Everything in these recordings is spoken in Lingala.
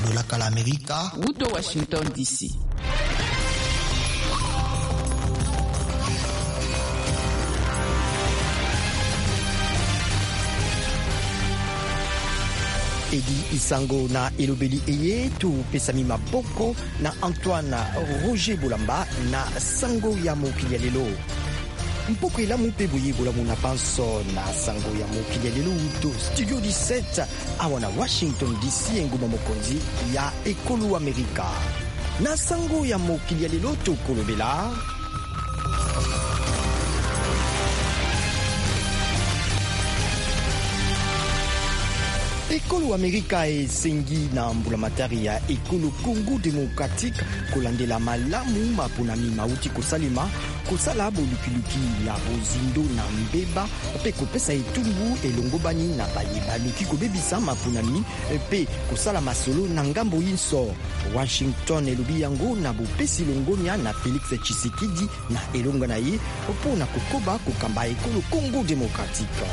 dola kala Amerika Uto Washington DC. Edi Isango na elobeli eye tu pesami maboko na Antoine Roger Bolamba na sango ya mokili ya lelo. Mpoko elamu mpe boye bolamu na panso na sango ya mokili ya lelo to Studio 17 awa na Washington DC enguma mokonzi ya ekolo Amerika. Na sango ya mokili ya lelo to kolobela ekolo Amerika esengi na mbulamatari ya ekolo Congo Democratique kolandela malamu maponami mauti kosalema kosala bolukiluki na bozindo na mbeba mpe kopesa etumbu elongobani na baluki kobebisa maponami mpe kosala masolo na ngambo yinso. Washington elobi yango na bopesi longonia na Félix Tshisekedi na elonga na ye mpo na kokoba kokamba ekolo Congo Democratique.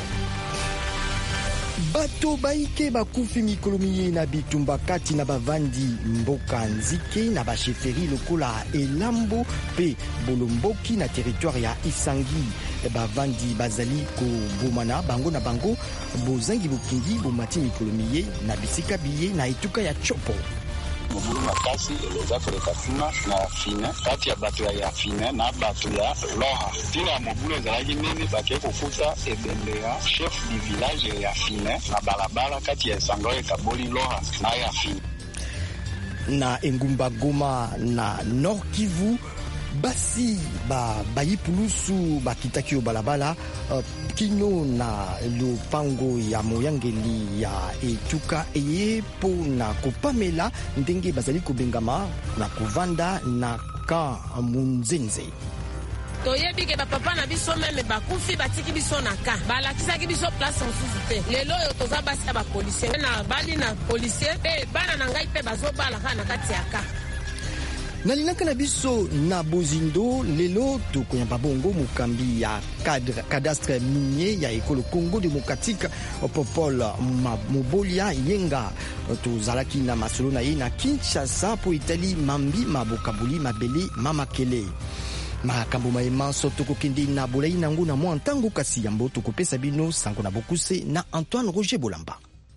Bato baike bakufi mikolo miye na bitumba kati na bavandi mboka nzike na basheferi lokola Elambo pe Bolomboki na territoire ya Isangi. Bavandi bazali kobomana bango na bango bozangi bokingi bomati mikolo miye na bisika biye na etuka ya Chopo. Mobulu makasi eleza koleka nsima na fine kati ya bato ya fine na bato ya loha ntina ya mobulu ezalaki nini bake kokuta ebembe ya chef du village ya fine na balabala kati ya esango ekaboli loha na ya fine. Na engumba Goma na Nord Kivu basi bayipulusu bakitaki balabala kino na lupango ya moyangeli ya etuka eye po na kopamela ndenge bazali kobengama na kovanda na ka munzenze. Toyebi ke bapapa na biso meme bakufi batiki biso na ka balakisaki biso place mosusu te lelo oyo toza basi ya bapolisier na bali na policier pe bana na ngai pe bazobala ka na kati ya ka. Nalinaka na biso na bozindo lelo tokoyamba bongo mokambi ya cadastre minier ya ekolo Congo Democratique Popol Mobolia yenga tozalaki na masolo na ye na Kinshasa po itali mambi mabokabuli mabele mamakele. Makambo maemanso tokokende na bolai nango na mwa ntango kasi yambo tokopesa bino sango na bokuse na Antoine Roger Bolamba.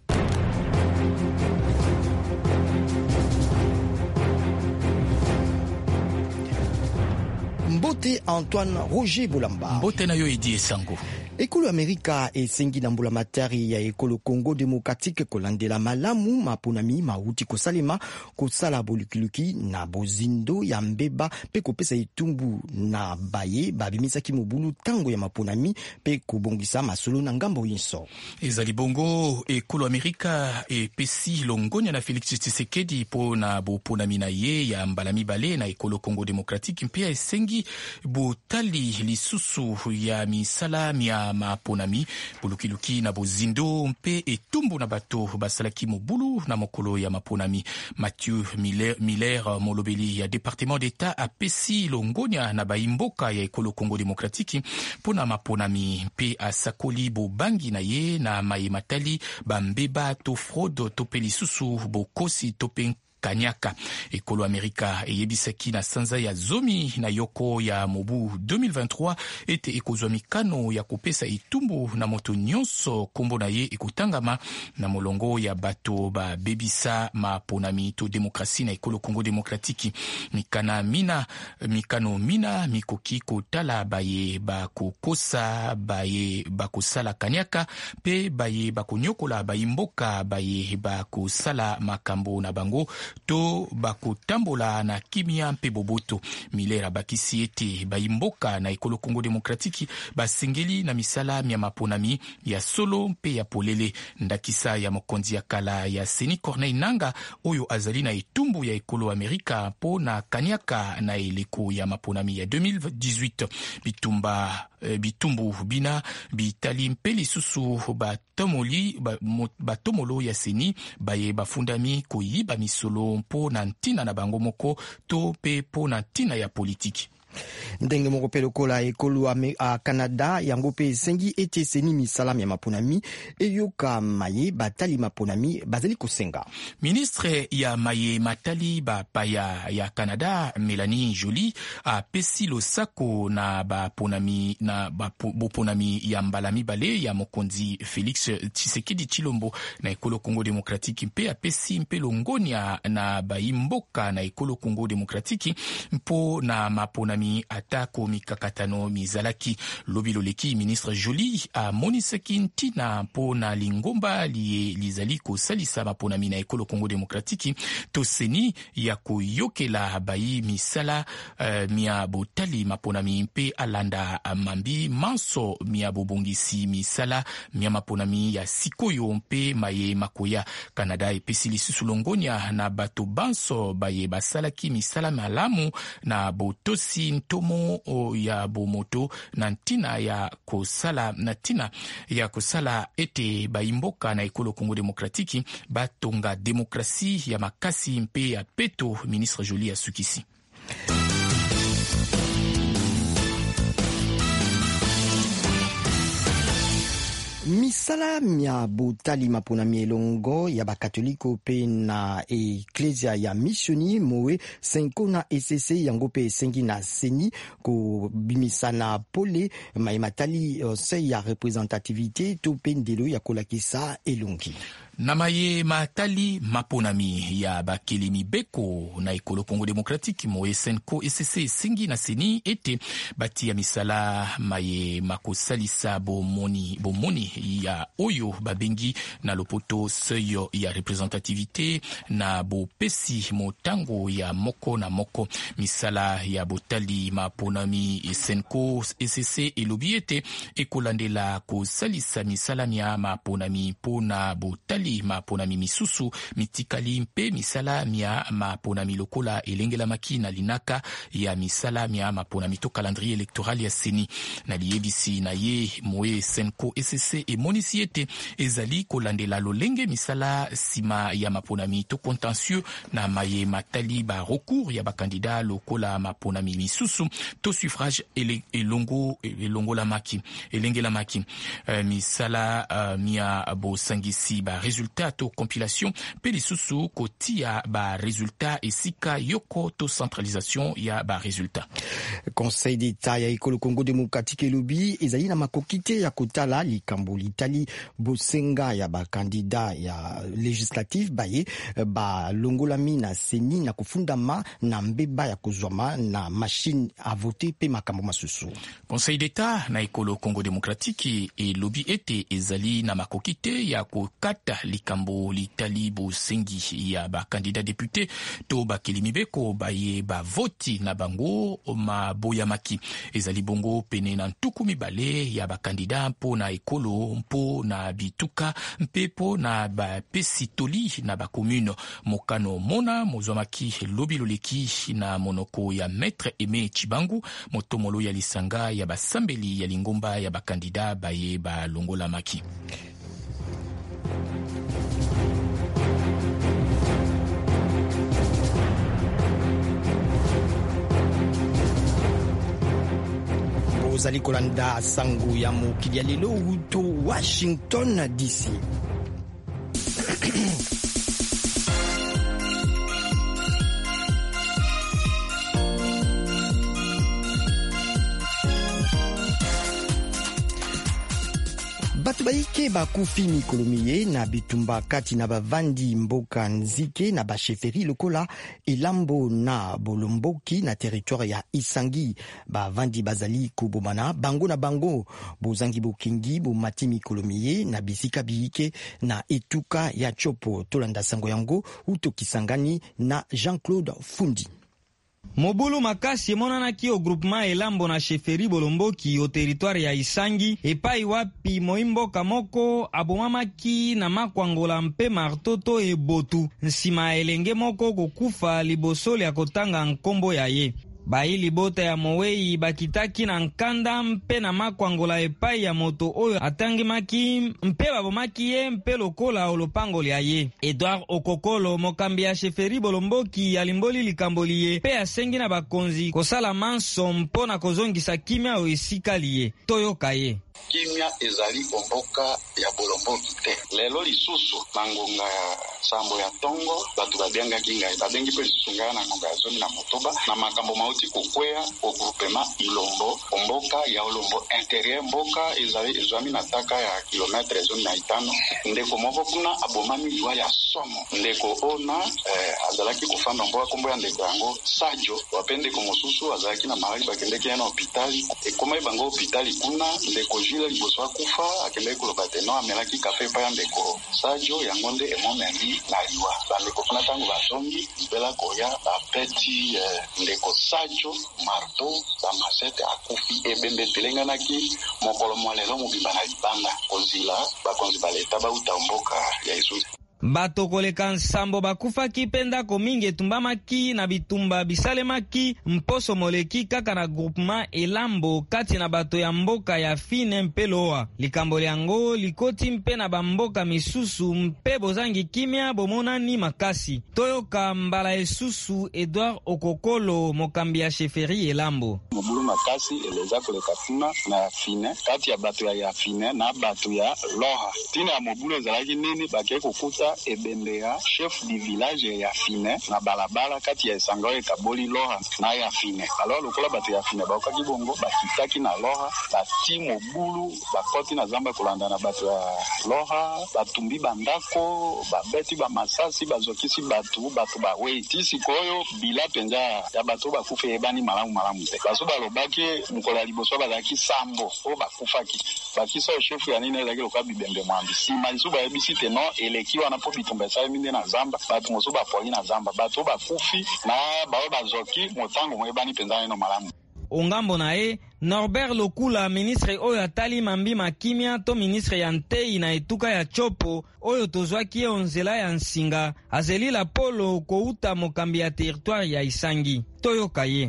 Mbote Antoine Roger Bolamba. Mbote na yo Edi Esango. Ekolo Amerika esengi na mbulamatari ya ekolo Congo Democratique kolandela malamu maponami mauti kosalema kosala bolukiluki na bozindo ya mbeba pe kopesa etumbu na baye babimisaki mobulu tango ya maponami pe kobongisa masolo na ngambo yinso. Ezali bongo ekolo Amerika epesi longonya na Félix Tshisekedi po na boponami na ye ya mbalami bale na ekolo Congo Democratique mpia esengi botali lisusu ya misala mia maponami bulukiluki na bozindo mpe etumbu na bato basalaki mobulu na mokolo ya maponami. Mathieu Miller molobeli ya département d'état apesi longonya na baimboka ya ekolo Congo Démocratique pona maponami mpe asakoli bobangi na ye na mayematali bambeba to fraude to pelisusu bokosi to Kanyaka. Ekolo Amerika eyebisaki na sanza ya zomi na yoko ya mobu 2023 ete ekozwa mikano ya kopesa etumbu na moto nyonso kombo na ye ekutangama na molongo ya bato ba bebisa maponami to demokrasi na ekolo Congo Democratique. Mikano mina mikoki kotala baye bakokosa baye bakosala Kanyaka pe baye bakonyokola bayimboka baye bakosala makambo na bango to bakotambola na kimia mpe boboto. Miller abakisi ete baimboka na ekolo Congo Democratique basengeli na misala mia maponami ya solo mpe ya polele. Ndakisa ya mokonzi ya kala ya Seni Corneille Nanga oyo azali na etumbu ya ekolo Amerika po na Kanyaka na eleko ya maponami ya 2018. Bitumbu bina bitali mpe lisusu batomolo ya Seni baye bafundami koyiba misolo mpo na ntina na bango moko to pe po na ntina ya politiki. ndenge moko pe lokola ekolo a Canada yango pe esengi ete seni misala ya maponami eyoka maye batali maponami bazali kosenga. Ministre ya maye matali bapaya ya Canada Melanie Joly apesi losako na baponami na boponami ya mbala mibale ya mokonzi Félix Tshisekedi Tshilombo na ekolo Congo Démocratique mpe apesi mpe longonia na baimboka na ekolo Congo Démocratique mpo na maponami atako mikakatano mizalaki. Lobi loleki ministre Joly amonisaki ntina mpo na lingomba lizali kosalisa maponami na ekolo Congo Démocratique to seni ya koyokela bayi misala mia botali maponami mpe alanda mambi manso mia bobongisi misala mia maponami ya sikoyo mpe maye makoya. Canada epesi lisusu longonia na bato banso baye basalaki misala malamu na botosi ntomo ya bomoto na ntina ya kosala ete baimboka na ekolo Congo Démocratique batonga demokrasi ya makasi mpe ya peto. Ministre Joly asukisi. Misala mia botali maponami elongo ya bakatoliko pe na eklesia ya misioni moe senko na ECC yango pe esengi na seni ko bimisana pole matali se ya representativité to pe ndelo ya kolakisa elongi. Na maye matali maponami ya bakeli mibeko na ekolo Congo Démocratique mo senko ECC singi na seni ete bati ya misala maye makosalisa bomoni ya oyo babengi na lopoto seyo ya representativité na bopesi motango ya moko na moko. Misala ya botali maponami senko ECC elobi ete ekolandela kosalisa misala mia maponami pona botali maponami misusu mitikali mpe misala mia maponami lokola elengela maki na linaka ya misala mia maponami to calendrier électoral ya seni na liebisi na ye moe senko ECC emonisi ete ezali kolandela lolenge misala sima ya maponami to contentieux na maye matali ba recours ya bakandida lokola maponami misusu to suffrage elengela maki misala mia bo sangisi ba resultat to compilation pe lisusu kotia ba resultat esika yoko to centralisation ya ba resultat. Conseil d'État ya ekolo Congo Démocratique elobi ezali na makokite ya kotala likambo litali bosenga ya ba kandida ya législatif baye ba longolami na seni na kufundama na mbeba ya kozwama na machine à voter pe makambo masusu. Conseil d'État na ekolo Congo Démocratique elobi ete ezali na makokite ya kokata likambo litali bosengi ya ba candidat député to bakeli mibeko baye ba voti na bango maboyamaki. Ezali bongo pene na ntuku mibale ya ba candidat mpo na ekolo mpo na bituka mpepo na ba pesitoli na ba commune mokano mona mozwamaki lobi loleki na monoko ya Maître Aimé Chibangu motomolo ya lisanga ya basambeli ya lingomba ya ba candidat baye ba longola maki. Ozali kolanda sango ya mokili ya lelo uto Washington DC. Bato baike bakufi mikolo miye na bitumba kati na bavandi mboka nzike na basheferi lokola Elambo na Bolomboki na territoire ya Isangi. Bavandi bazali kubomana bango na bango bozangi bokingi bomati mikolo miye na bisika biike na etuka ya Chopo. Tolanda sango yango utokisangani na Jean-Claude Fundi. Mobulu makasi emonanaki o groupement Elambo na sheferi Bolomboki o territoire ya Isangi epai wapi moimboka moko abomamaki na makwangola mpe martoto ebotu nsima elenge moko kokufa liboso ya kotanga nkombo ya ye. Baili bota ya Mowei bakitaki na nkanda mpe na makwangola epai ya moto oyo atangimaki mpe babomaki ye mpe lokola olopango lya ye. Edouard Okokolo, mokambi ya Sheferi Bolomboki, alimboli likamboli ye mpe asengi na bakonzi kosala manso mpona kozongisa kimia oyo esika liye. Toyoka ye. Kimia ezali omboka ya Bolomboki te. Lelo lisusu na ngonga ya sambo ya Tongo batu babengaki ngai babengi mpe lisusu ngai na ngonga ya zoni na Motoba na makambo mauti kokwea o groupement Ilombo omboka ya Olombo interieur mboka ezali na taka ya kilometre zoni na 5 ndeko moko kuna abomami liwa ya somo ndeko ona azalaki kufanda mboka kombo ya ndeko yango Sajo wapende ko mosusu azalaki na malali bakendeki na hopitali ekoma bango hopitali kuna ndeko Jila liboso akufa akendeki koloba te no amelaki kafe pa ya ndeko Sajo yango nde emoneli na liwa bandeko kuna tango bazongi libela koya bapeti ndeko Sajo marto za masete akufi ebembe telenganaki mokolo mwalelo mobimba na libanda kozila bakonzi baleta bauta mboka ya Yesu. Bato koleka nsambo bakufaki mpe ndako mingi etumbamaki na bitumba bisalemaki mposo moleki kaka na groupement Elambo kati na bato ya mboka ya Fine mpe Loa. Likambo yango likoti mpe na bamboka misusu mpe bozangi kimia bomonani makasi. Toyoka mbala esusu Edouard Okokolo, mokambi ya Sheferi Elambo. Mobulu makasi eleza koleka kuna na Fine kati ya bato ya Fine na bato ya Loa. Tina ya mobulu ezalaki nini bakeye kokuta ebembe ya chef du village ya Fine na balabala kati ya esanga oyo ekaboli Loha na ya Fine. Alors lokola bato ya Fine bakokaki bongo bakitaki na Loha bati mobulu bakoti na zamba kolanda na bato ya Loha batumbi bandako babeti bamasasi bazokisi batu baweti sikoyo bila penza ya bato bakufa ebani malamu te baso balobaki mkola liboso bazaki sambo o bakufaki bakisa chef ya nini ezaki lokola bibembe mwambi sima lisu bayebisi te no elekiwa na po bitumba sa minde na zamba batu moso bapoli na zamba batu bakufi na bao bazoki motango mwebani penza no malamu. Ongambo na e Norbert Lokula, ministre oyo atali mambi makimia to ministre ya ntei na etuka ya Chopo oyo tozwaki ye onzela ya nsinga azelila polo kouta mokambi ya territoire ya Isangi. Toyoka ye.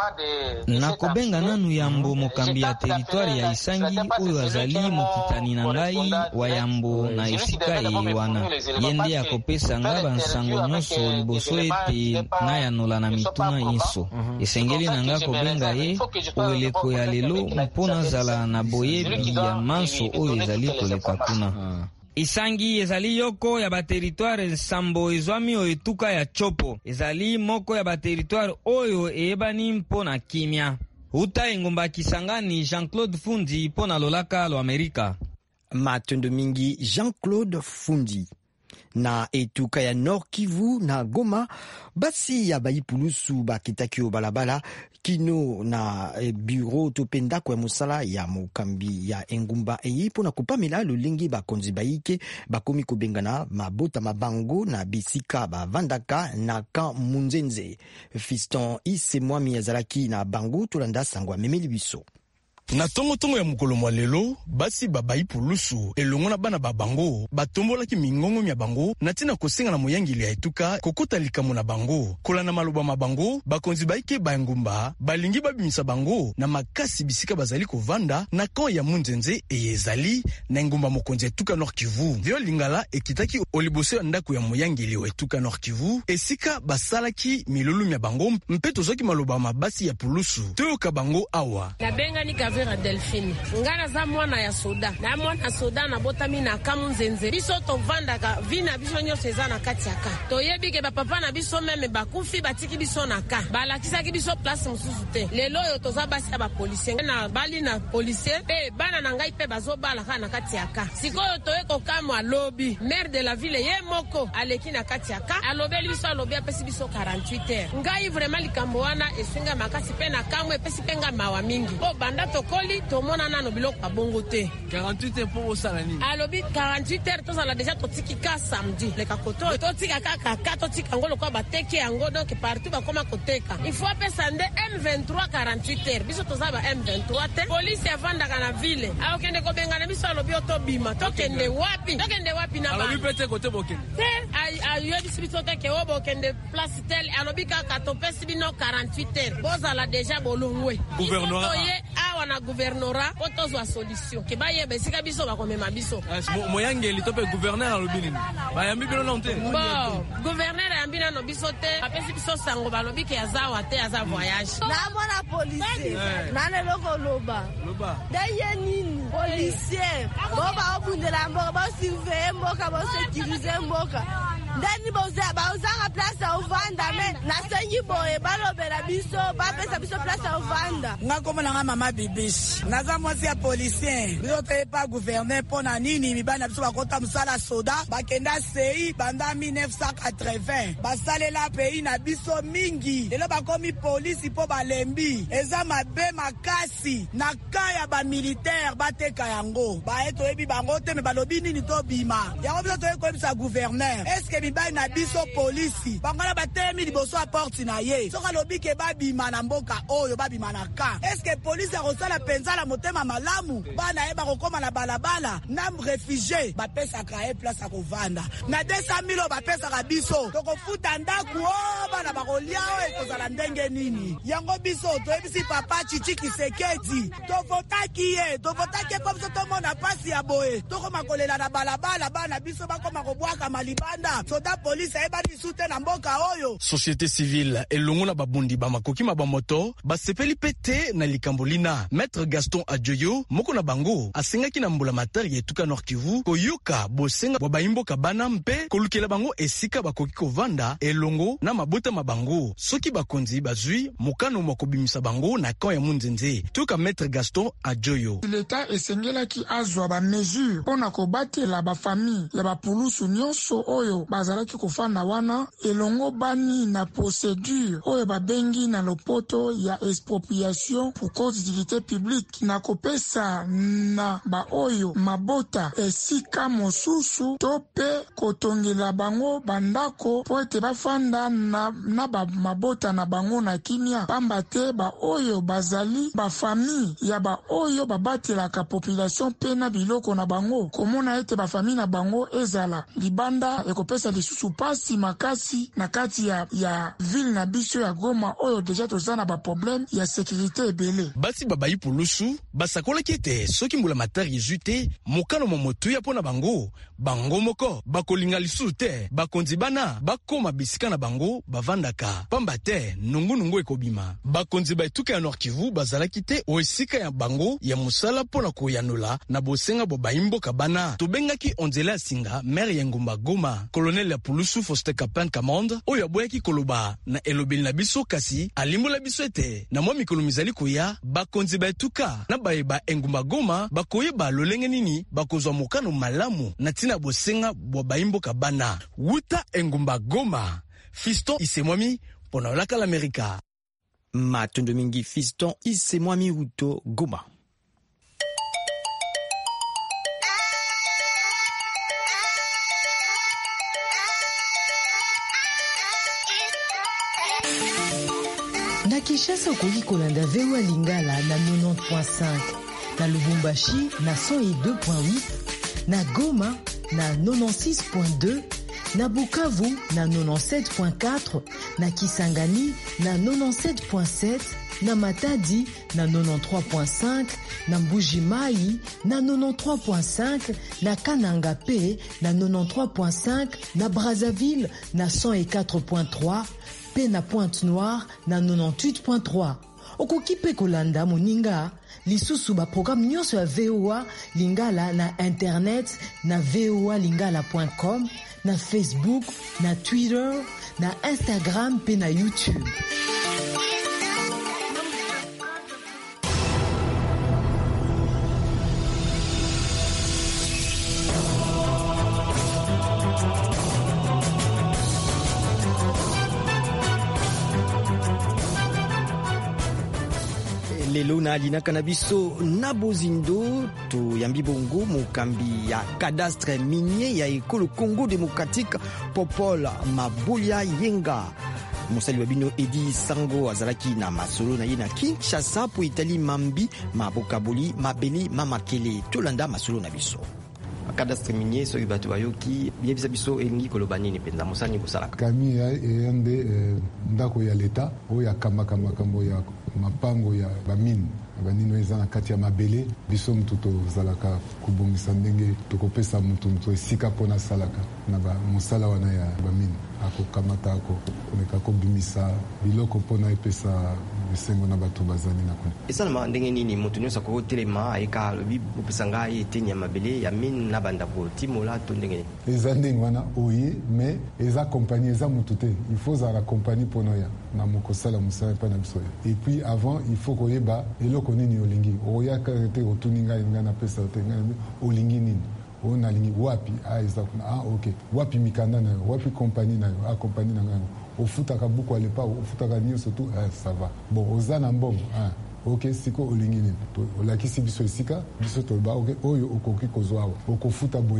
Nakobenga nanu yambo mokambi ya territoire ya Isangi oyo azali mokitani na ngai wa yambo na esika wana yende akopesa nga bansango nyonso liboso ete nayanola na mituna inso esengeli na nga kobenga ye oeleko ya lelo mpona zala na boyebi ya manso oyo ezali koleka kuna. Isangi ezali yoko ya bateritware nsambo ezwami o etuka ya Chopo. Ezali moko ya bateritware oyo eyebani mpona kimia. Uta engomba Kisangani, Jean-Claude Fundi pona lolaka lo Amerika. Matondo mingi Jean-Claude Fundi. Na etuka ya Nord Kivu na Goma basi ya baipulusu bakitaki o balabala kino na bureau topenda kwa musala ya mokambi ya engumba eyipo na kupamela lulingi bakonzi baike bakomi kobengana mabota mabango na bisika bavandaka na kan munzenze. Fiston ise mwami yazalaki na bango tolanda sangwa memeli biso. Na tongo ya mukolo mwa lelo basi babai pulusu elongo na bana babango batombolaki mingongo mya bango na tina kosenga na moyangili ya etuka kokota likambo na bango kola na maloba mabango bakonzi baike bayengumba balingi babimisa bango na makasi bisika bazali kovanda na kan ya munzenze eyezali na ngumba mokonzi etuka Nord Kivu. Vyo lingala ekitaki oliboso ya ndako ya moyangili ya etuka Nord Kivu esika basalaki milulu mya bango mpeto zoki maloba mabasi ya pulusu toyoka bango awa. Nabenga ni Vera Delphine ngana za mwana ya soda na mwana soda na botami na kamunzenze biso tovanda ka vina biso nyose za na kati aka toyebi ke papa na biso meme bakufi batiki biso na ka balakisa ki biso place mususu te lelo yo toza basi ya ba policier na bali na policier pe bana na ngai pe bazo bala ka na kati aka sikoyo toyeko kama lobby maire de la ville ye moko aleki na kati aka alobeli biso alobi apesi biso 48 heures ngai vraiment likambo wana esinga makasi pe na kamwe pesi penga mawa mingi o banda to tokoli tomona nano biloko abongo te 48 heures pour osala nini alobi 48 heures tozala deja totiki ka samedi leka koto totika kaka totika ngo lokwa bateki yango donc partout bakoma koteka il faut apesa nde M23 48 heures biso tozala ba M23 te polisi avandaka na ville akokende kobengana biso alobi otobima tokende wapi na alobi pete kote bokende ayebisi biso te ke obokende place tel alobi kaka topesi bino 48 heures bozala deja bolongwe gouvernorat awa na gouvernorat po tozwa solution ke bayeba esika biso bakomema biso moyangeli to mpe gouverneur alobi nini bayambi bino nano te bon gouverneur ayambi nano biso te apesi biso sango balobi ke azawa te aza voyage namona policier naneloko loba ndeye nini policier boba obundela mboka bosurveye mboka bosécurize mboka ndeni bauzanga place ya ovanda me nasengi boye balobela biso bapesa biso place ya ovanda nga komona nga mama bibishi naza mwasi ya policien biso toyepa gouverneur mpo na nini mibali biso bakota mosala soda bakenda sei banda 1980 basalela pays na biso mingi lelo bakomi polisi mpo balembi eza mabe makasi na ka ya bamilitaire bateka yango baye toyebi bango te me balobi nini tobima yango biso toye koyebisa gouverneur eske mibali na biso polisi bangana batemi liboso ya porte na ye soki alobi ke babima na mboka oyo babima na ka eske polisi akosala mpenza na motema malamu bana ye bakokoma na balabala na refugie bapesaka ye place ya kovanda na 200 000 bapesaka biso tokofuta ndaku o bana bakolia o ekozala ndenge nini yango biso toyebisi papa Chichi Kisekedi tovotaki ye po biso tomona pasi ya boye tokoma kolela na balabala bana biso bakoma kobwaka malibanda soda polisi ayebani sute na mboka oyo société civile elongo na babundi bamakoki mabamoto basepeli pete na likambolina maître Gaston Adjoyo moko na bango asengaki na mbula matari ya etuka Nord Kivu koyoka bosenga bwa baimboka bana mpe kolukela bango esika bakoki kovanda elongo na mabota mabango soki bakonzi bazwi mokano makobimisa bango na kan ya munzenze tuka maître Gaston Adjoyo l'État esengelaki azwa ba mesure pona kobatela ba famille ya bapulusu nyonso oyo bazalaki kofanda wana elongo bani na procédure oyo babengi na lopoto ya expropriation pour cause d'utilité publique na kopesa na ba oyo mabota esika mosusu to pe kotongela bango bandako po ete bafanda na ba mabota na bango na kimia pamba te ba oyo bazali ba famille ya ba oyo babatelaka population pe na biloko na bango komona ete ba famille na bango ezala libanda ekopesa lisusu pasi makasi na kati ya ville na biso ya Goma oyo deja tozana ba problème ya sécurité ebele basi babayi pulusu basakolaki ete soki mbula matari ezwi te mokano momotu ya mpona bango moko bakolinga lisusu te bakonzi bana bakoma bisika na bango bavandaka pamba te nungunungu ekobima bakonzi baetuka ya Nord Kivu bazalaki te oesika ya bango ya mosala mpona koyanola na bosenga bo baimboka bana tobengaki onzela ya singa maire ya ngumba Goma colonel ya pulusu Foster Kapin Kamande oyo aboyaki koloba na elobeli na biso kasi alimbola biso ete na mwa mikolo mizali koya bakonzi baetuka na bayeba engumba Goma bakoyeba lolenge nini bakozwa mokano malamu na tina bosenga bo baimboka bana wuta engumba Goma Fiston Isemwami pona olaka l'Amerika Matondo mingi Fiston Isemwami Wuto Goma. Na Kinshasa okoki kolanda VOA Lingala na 90.5, na Lubumbashi na 102.8, na Goma na 96.2, na Bukavu na 97.4, na Kisangani na 97.7, na Matadi na 93.5, na Mbuji-Mayi na 93.5, na Kananga P na 93.5, na Brazzaville na 104.3, pe na Pointe-Noire na 98.3. Okoki pe kolanda moninga lisusu ba programme nyonso ya VOA Lingala na internet na voalingala.com, na Facebook, na Twitter, na Instagram pe na YouTube. lelo na alinaka na biso na bozindo toyambi bongo mokambi ya cadastre minier ya ekolo Congo démocratique Popol Mabulia Yenga. Mosali babino Edi Sango azalaki na masolo na ye na Kinshasa po Itali mambi mabokaboli mabeli mamakele tolanda masolo na biso. Cadastre minier so bato bayoki yebisa biso engi koloba nini penza mosani kosalaka kami ya eyande ndako ya leta oyo akamaka makambo ya mapango ya bamine banino eza na kati ya mabele biso mutu tozalaka kobongisa ndenge tokopesa mutu esika mpona asalaka na mosala wana ya bamine akokamata akomeka kobimisa biloko mpona epesa bisengo na bato bazali na kuna esalama ndenge nini mutu nyonso akotelema ayeka alobi opesa ngai eteni ya mabele ya mine na bandako timola to ndenge eza ndenge wana oye mais eza kompagnie eza mutu te il faut zala kompagnie mpona ya na mokosala mosala mpa na biso et puis avant il faut koyeba eloko nini olingi oyaka te otuni ngai napesa te ngai olingi nini oyo nalingi wapi eza kuna ok wapi mikanda na yo wapi kompagnie na yo kompagnie na ngai ofutaka buku alepa ofutaka nyonso tu ça va bon oza na mbongo ok siko olingi nini olakisi biso esika biso toloba ok oyo okoki kozwa awa okofuta boye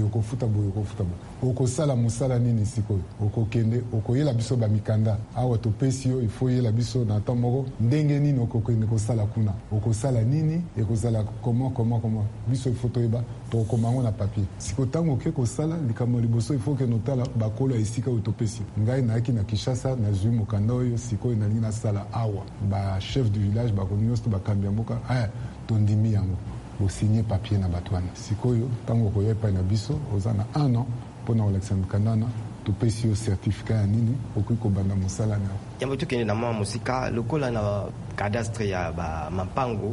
okosala mosala nini sikoyo okokende okoyela biso bamikanda awa topesi yo ifo yela biso na ntan moko ndenge nini okokende kosala kuna okosala nini ekozala comment biso ifo toyeba tokokoma yango na papier siko ntango oke kosala likambo liboso ifo okende otala bakolo ya esika oyo topesi ngai nayaki na Kinshasa nazwi mokanda oyo sikoyo nalingi nasala awa bachef du village bakonyonso bakambi ya mboka tondimi yango osinye papier na bato wana sikoyo ntango okoya epai na biso oza na 1 an mpona kolakisa mikanda wana topesi yo certificat ya nini okoki kobanda mosala na yambo tokende na mwa mosika lokola na cadastre ya mapango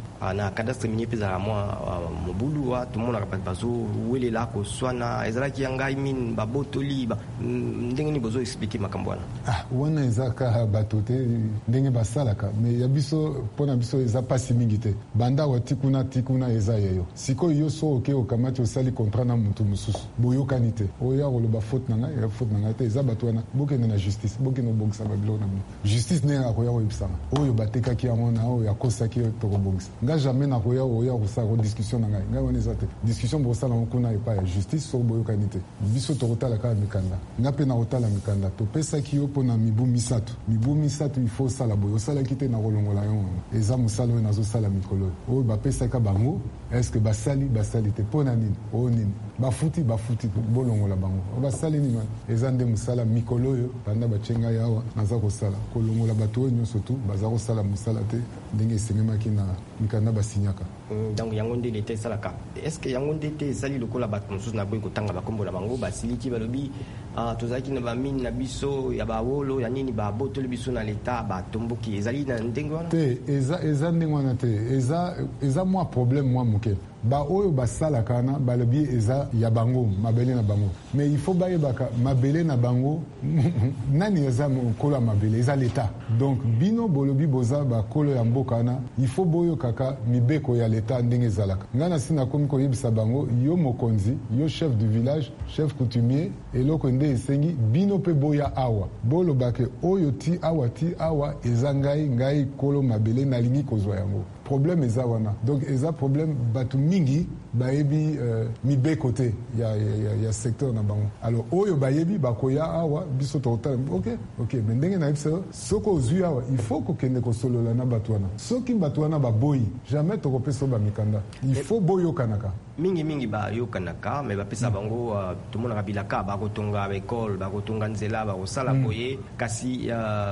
na cadastre minier mpe ezala mwa mobulu wa tomonaka bato bazowelela koswana ezalaki ya ngai mine babotoli ndenge nini bozo explike makambo wana wana eza kaka bato te ndenge basalaka me ya biso mpona biso eza pasi mingi te banda wa tikuna eza yeyo sikoyo yo so oke okamati osali contrat na motu mosusu boyokani te oya koloba faute na ngai te eza bato wana bokende na justice bokende obongisa babiloko na bino justice ndenge akoya koyebisanga oyo batekaki yango na oyo akosaki tokobongisa nga jamais nakoya oya kosala discussion na ngai wana eza te discussion bokosala ngo kuna epai ya justice soko boyokani te biso tokotala kaka mikanda nga mpe nakotala mikanda topesaki yo mpona mibu misato ifo osala boye osalaki te na kolongola yango eza mosala oyo nazosala mikolo oyo bapesaka bango eske basali te mpona nini oyo nini bafuti bolongola bango basali nini eza nde mosala mikolo oyo banda batie ngai awa naza kosala kolongola bato oyo nyonso tu baza kosala mosala te ndenge esengemaki na mikanda basinyaka donc yango nde leta esalaka estce yango nde te esali lokola bato mosusu na boyi kotanga bakombo na bango basiliki balobi tozalaki na bamine na biso ya bawolo ya nini babotoli biso na leta batomboki ezali na ndenge wana te eza ndenge wana te eza mwa problème mwa moke oyo basalaka wana balobi eza ya bango mabele na bango mais il faut bayebaka mabele na bango nani eza mokolo ya mabele eza leta donc bino bolobi boza bakolo ya mboka wana il faut boyokaka mibeko ya leta ndenge ezalaka ngai nasi nakomi koyebisa bango yo mokonzi yo chef du village chef coutumier eloko nde esengi bino mpe boya awa bolobake oyo ti awa eza ngai kolo mabele nalingi kozwa yango problème eza wana donc eza problème bato mingi bayebi mibeko te ya secteur na bango alors oyo bayebi bakoya awa biso tokotala ok mais ndenge nayebisa soki ozwi awa il faut kokende kosolola na bato wana soki bato wana baboyi jamais tokopesa bamikanda il faut boyokanaka mingi bayokanaka mais bapesa bango tomonaka bilaka bakotonga baekole bakotonga nzela bakosala boye kasi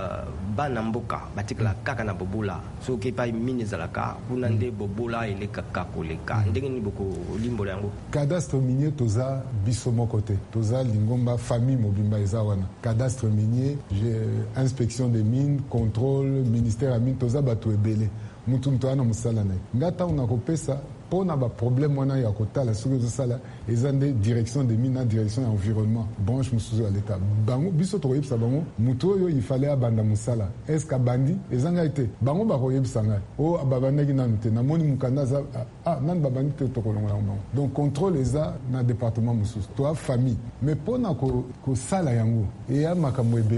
bana mboka batikala kaka na bobola soki epai mine ezalaka kuna nde bobola elekaka koleka ndenge nini bokolimbola yango cadastre minier toza biso moko te toza lingomba famille mobimba eza wana cadastre minier inspection des mines contrôle ministère ya mine toza bato ebele mutu wana mosala na ye nga ntango nakopesa mpona baproblème wana ya kotala soki ezosala eza nde direction de mine na direction ya environnement branche mosusu ya leta bango biso tokoyebisa bango motu oyo ifale abanda mosala estce abandi eza ngai te bango bakoyebisa ngai oyo babandaki nanu te namoni mokanda aza nani babandi te tokolongola bango donc contrôle eza na département mosusu toa famille mais mpona kosala yango eya makambo ebele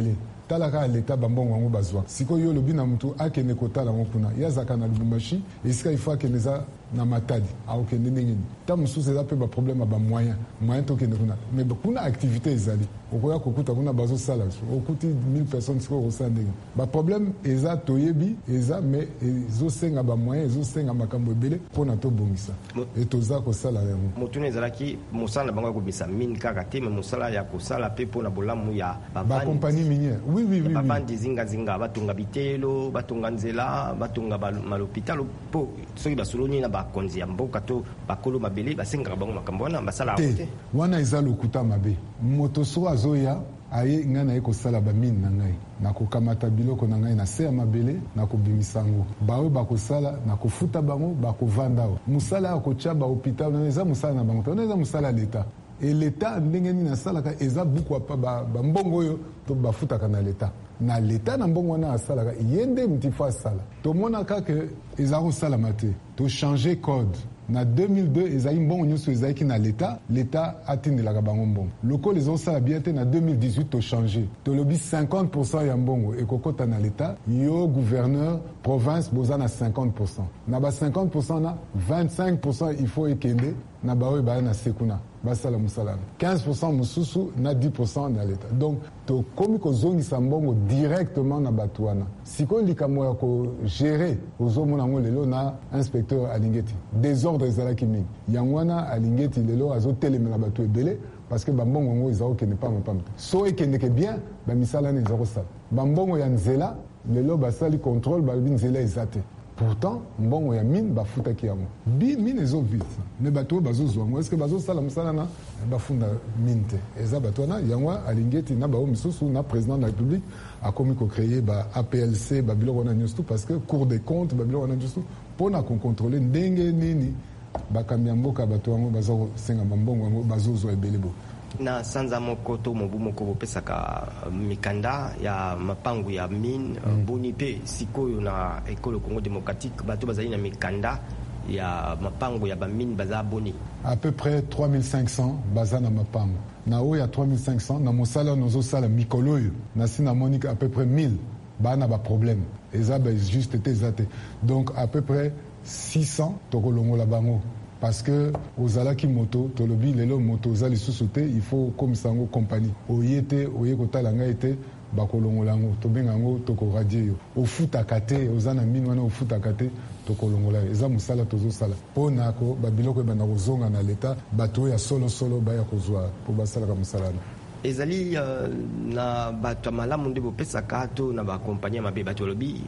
talaka l'État bambongo wango bazwa sikoyo lobi na mutu akene kotala ngo kuna yazaka na Lubumbashi esika ifa keneza na Matadi aokende ndenge ta mususu eza pe ba problème ba moyen to kende kuna mais kuna activité ezali okoya kokuta kuna bazo sala okuti 1000 personnes siko osandenge ba problème eza toyebi eza mais ezo senga ba moyen ezo senga makambo ebele pona to bongisa et toza ko sala yango motune ezalaki musala bango ko bisa mine kaka te mais musala ya ko sala pe pona bolamu ya ba compagnie minière oui babandi zinga batunga bitelo batunga nzela batunga malopitalo po soki basoloni na bakonzi ya mboka to bakolo mabele basengaka bango makambo wana basala te wana eza lokuta mabe moto so azoya aye ngai na ye kosala bamine na ngai nakokamata biloko na ngai na se ya mabele nakobimisa yango baoyo bakosala nakofuta bango bakovanda awa mosala ya kotya bahopital wana eza mosala na bango te wana eza mosala ya leta e leta ndenge nini asalaka eza buku apa bambongo oyo to bafutaka na leta na mbongo wana asalaka ye nde mutu fo asala tomonaka ke eza kosalama te tochange code na 2002 ezali mbongo nyonso ezalaki na leta atindelaka bango mbongo lokolo ezosala bien te na 2018 tochange tolobi 50% ya mbongo ekokota na leta yo gouverneur province boza na 50% na ba 50% na 25% il faut ekende na baoyo baya na sekuna basala mosala 15% mosusu na 10% na leta donc tokomi kozongisa mbongo directement na bato wana sikoyo likambo ya kogere ozomona yango lelo na inspecteur alingeti désordre ezalaki mingi yango wana alingeti lelo azotelemela bato ebele parce que bambongo yango ezakokende pamapama so ekendeke bien bamisala wana eza kosala bambongo ya nzela lelo basali contrôle balobi nzela eza te pourtant mbongo ya mine bafutaki yango mine ezovite me bato oyo bazozwa yango estce bazosala mosala na bafunda mine te eza bato wana yango alingeti na bao misusu na président de la république akomi kocreye ba APLC babiloko wana nyonso tu parce que cour des comptes babiloko wana nyonso mpona kocontrôle ndenge nini bakambi ya mboka bato yango baza kosenga bambongo yango bazozwa ebele bo na sanza moko to mobu moko bopesaka mikanda ya mapangu ya mine boni pe sikoyo na ekolo Congo démocratique bato bazali na mikanda ya mapangu ya bamine baza boni à peu près 3500 baza na mapangu na oyo ya 3500 na mosala nozosala mikolo oyo nasi namoni à peu près 1000 bana ba problème eza ba juste te eza te donc à peu près 600 tokolongola bango parce que ozalaki moto tolobi lelo moto ozali susu te il faut comme sango compagnie oyete oye kotala ngai te bakolongola yango tobenga yango tokoradie yo ofutaka te oza na mine wana ofutaka te tokolongola eza mosala tozosala mpona ko babiloko ebanda kozonga na leta bato oyo ya solosolo baya kozwa mpo basalaka mosala wana ezali na bato ya malamu nde bopesaka to na bakompagnie ya mabe bato olobi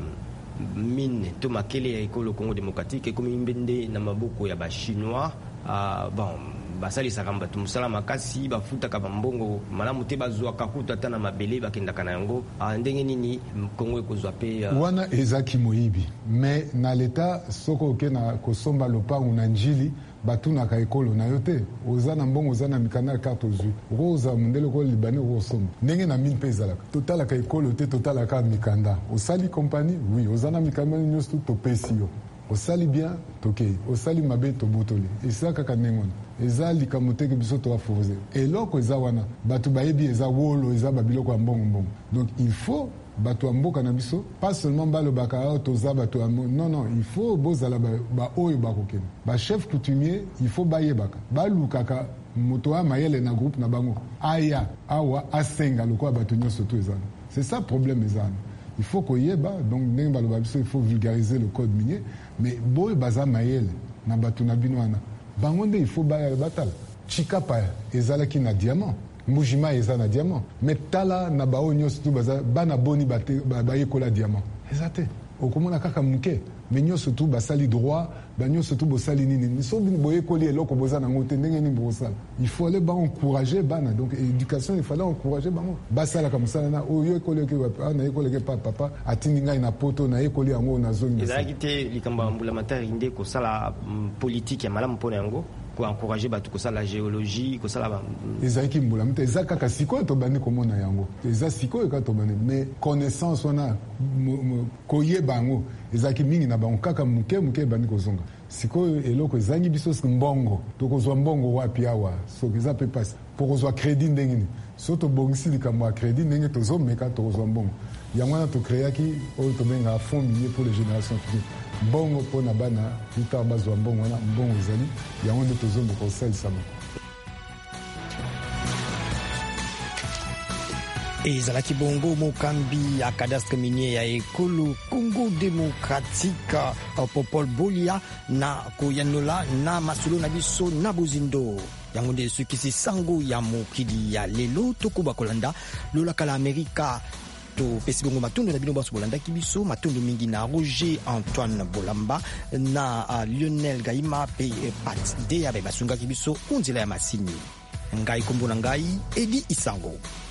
mine to makele ya ekolo Congo démocratique ekomi mbende na maboko ya bachinois bon basalisaka bato mosala makasi bafutaka bambongo malamu te bazwaka kuta ata na mabele bakendaka na yango ndenge nini Congo ekozwa pe wana ezaki moyibi mais na leta soko oke na kosomba lopango na njili batunaka ekolo na yo te oza na mbongo oza na mikanda ya carte ozwi okoza mondele oko libani okosomba ndenge na mine mpe ezalaka totalaka ekolo te totalaka mikanda osali kompani oui oza na mikanda nyonso topesi yo osali bien tokei osali mabe tobotoli eza kaka ndenge wana eza likambo teke biso toaforoze eloko eza wana bato bayebi eza wolo eza babiloko ya mbongo donc il faut bato ya mboka na biso pas seulement balobaka toza bato ya non il faut bozala baoyo bakokende bachef coutumier il faut bayebaka balukaka moto ya mayele na groupe na bango aya awa asenga lokola bato nyonso to ezana c'est ça problème ezana il faut koyeba donc ndenge baloba biso il faut vulgariser le code minier mais boyo baza mayele na bato na bino wana bango nde il faut baya batala chikapa ezalaki na diamant mbujima eza na diamant mais tala na bao nyonso tu baza bana boni bayekola diamant eza te okomona kaka muke mais nyonso tu basali droit nyonso tu bosali nini so boyekoli eloko boza nango te ndenge nini bosala il faut aller encourager bana donc éducation il fallait encourager bango basalaka mosala na oyo ekoleki nayekoleki pa papa atindi ngai na poto nayekoli yango nazongi ezalaki te likambo ya mbulamatari nde kosala politique ya malamu mpona yango encourager bato kosala géologie kosala ezalaki mbula mte eza kaka sikoyo tobandi komona yango eza sikoyo kaka tobandi mais connaissance wana koyeba yango ezalaki mingi na bango kaka muke ebandi kozonga sikoyo eloko ezangi biso mbongo tokozwa mbongo wapi awa soki eza mpe pasi mpo kozwa crédit ndenge nini soto bongisi likambo ya crédit ndenge tozomeka tokozwa mbongo yango wana tokreaki oyo tobenga fonds minier pour les générations futures mbongo mpona bana tuta bazwa mbongo wana mbongo ezali yango nde tozomeka kosalisama. ezalaki bongo mokambi ya cadastre minier ya ekolo Congo démocratique Popol Bolia na koyanola na masolo na biso na bozindo yango nde sukisi sango ya mokili ya lelo tokoba kolanda lolaka la Amerika topesi bongo matondo na bino baso bolandaki biso matondo mingi na Roger Antoine Bolamba na Lionel Gaima pe Pat de abe basungaki biso unzela ya masini ngai kombo na ngai Edi Isango.